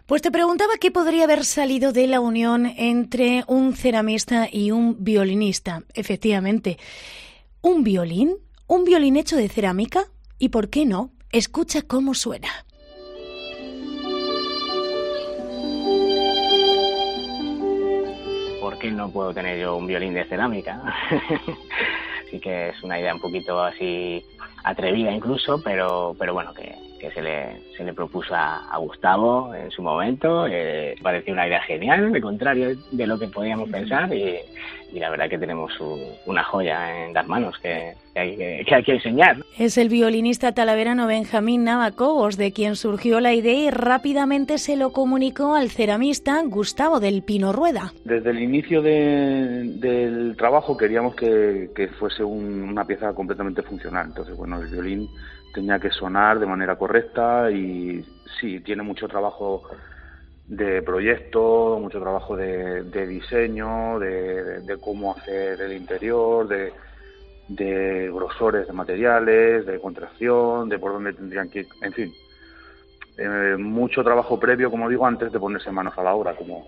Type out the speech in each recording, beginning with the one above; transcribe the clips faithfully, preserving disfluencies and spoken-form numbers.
Pues te preguntaba qué podría haber salido de la unión entre un ceramista y un violinista. Efectivamente, ¿un violín? ¿Un violín hecho de cerámica? ¿Y por qué no? Escucha cómo suena. ¿Por qué no puedo tener yo un violín de cerámica? Así que es una idea un poquito así atrevida incluso, pero pero bueno, que, que se le se le propuso a, a Gustavo en su momento. Eh, pareció una idea genial, de contrario de lo que podíamos pensar, y, y la verdad que tenemos un, una joya en las manos que, que, hay, que, que hay que enseñar. Es el violinista talaverano Benjamín Navacobos, de quien surgió la idea y rápidamente se lo comunicó al ceramista Gustavo del Pino Rueda. Desde el inicio de, del trabajo queríamos que, que fuese un, una pieza completamente funcional. Entonces, bueno, el violín tenía que sonar de manera correcta y sí, tiene mucho trabajo de proyecto, mucho trabajo de, de diseño, de, de, de cómo hacer el interior, de, de grosores de materiales, de contracción, de por dónde tendrían que ir, en fin. Eh, mucho trabajo previo, como digo, antes de ponerse manos a la obra. Como...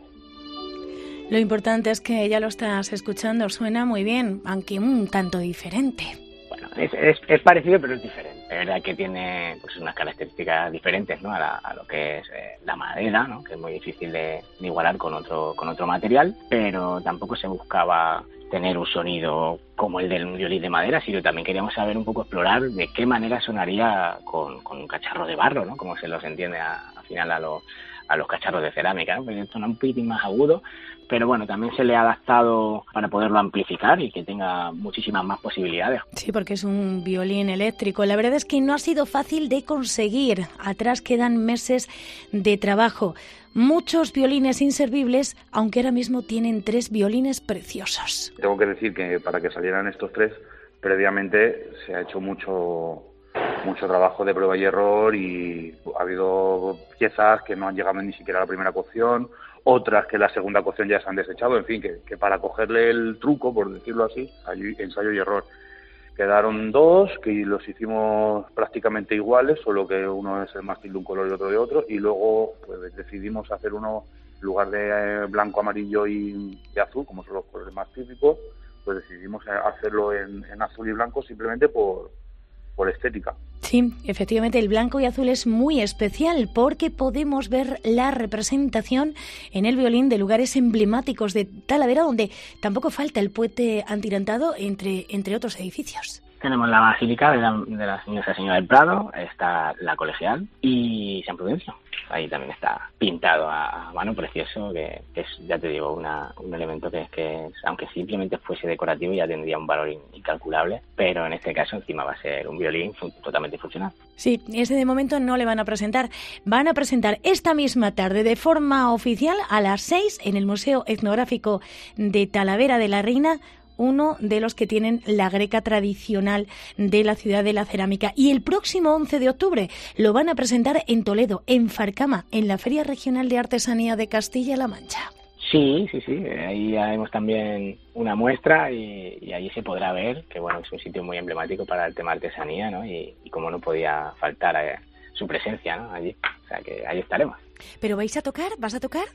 Lo importante es que ya lo estás escuchando, suena muy bien, aunque un tanto diferente. Bueno, es, es, es parecido, pero es diferente. Es verdad que tiene pues unas características diferentes, ¿no? a, la, a lo que es eh, la madera, ¿no? Que es muy difícil de, de igualar con otro con otro material, pero tampoco se buscaba tener un sonido como el del violín de madera, sino también queríamos saber un poco, explorar de qué manera sonaría con, con un cacharro de barro, ¿no? Como se los entiende a, al final a los a los cacharros de cerámica, ¿no? Porque suena un poquitín más agudo, pero bueno, también se le ha adaptado para poderlo amplificar y que tenga muchísimas más posibilidades. Sí, porque es un violín eléctrico. La verdad es que no ha sido fácil de conseguir. Atrás quedan meses de trabajo. Muchos violines inservibles, aunque ahora mismo tienen tres violines preciosos. Tengo que decir que para que salieran estos tres, previamente se ha hecho mucho... mucho trabajo de prueba y error, y ha habido piezas que no han llegado ni siquiera a la primera cocción, otras que la segunda cocción ya se han desechado, en fin, que, que para cogerle el truco, por decirlo así, ensayo y error. Quedaron dos, que los hicimos prácticamente iguales, solo que uno es el mástil de un color y otro de otro, y luego pues decidimos hacer uno, en lugar de blanco, amarillo y, y azul, como son los colores más típicos, pues decidimos hacerlo en, en azul y blanco simplemente por... por estética. Sí, efectivamente el blanco y azul es muy especial porque podemos ver la representación en el violín de lugares emblemáticos de Talavera, donde tampoco falta el puente atirantado entre, entre otros edificios. Tenemos la Basílica de la, de la Nuestra Señora del Prado, está la Colegial y San Prudencio. Ahí también está pintado a mano, precioso, que, que es, ya te digo, una, un elemento que, que es, aunque simplemente fuese decorativo, ya tendría un valor incalculable, pero en este caso encima va a ser un violín fu- totalmente funcional. Sí, ese de momento no le van a presentar. Van a presentar esta misma tarde de forma oficial a las seis en el Museo Etnográfico de Talavera de la Reina, uno de los que tienen la greca tradicional de la ciudad de la cerámica. Y el próximo once de octubre lo van a presentar en Toledo, en Farcama, en la Feria Regional de Artesanía de Castilla-La Mancha. Sí, sí, sí. Ahí haremos también una muestra y, y allí se podrá ver que bueno, es un sitio muy emblemático para el tema artesanía, ¿no? Y, y como no podía faltar eh, su presencia, ¿no? Allí. O sea que ahí estaremos. ¿Pero vais a tocar? ¿Vas a tocar?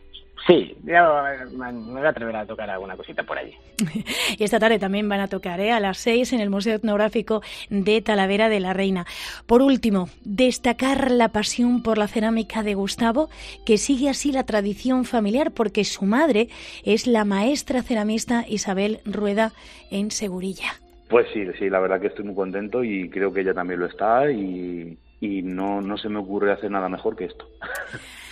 Sí, yo me voy a atrever a tocar alguna cosita por allí. Y esta tarde también van a tocar, ¿eh? A las seis en el Museo Etnográfico de Talavera de la Reina. Por último, destacar la pasión por la cerámica de Gustavo, que sigue así la tradición familiar porque su madre es la maestra ceramista Isabel Rueda en Segurilla. Pues sí, sí, la verdad que estoy muy contento y creo que ella también lo está, y, y no, no se me ocurre hacer nada mejor que esto.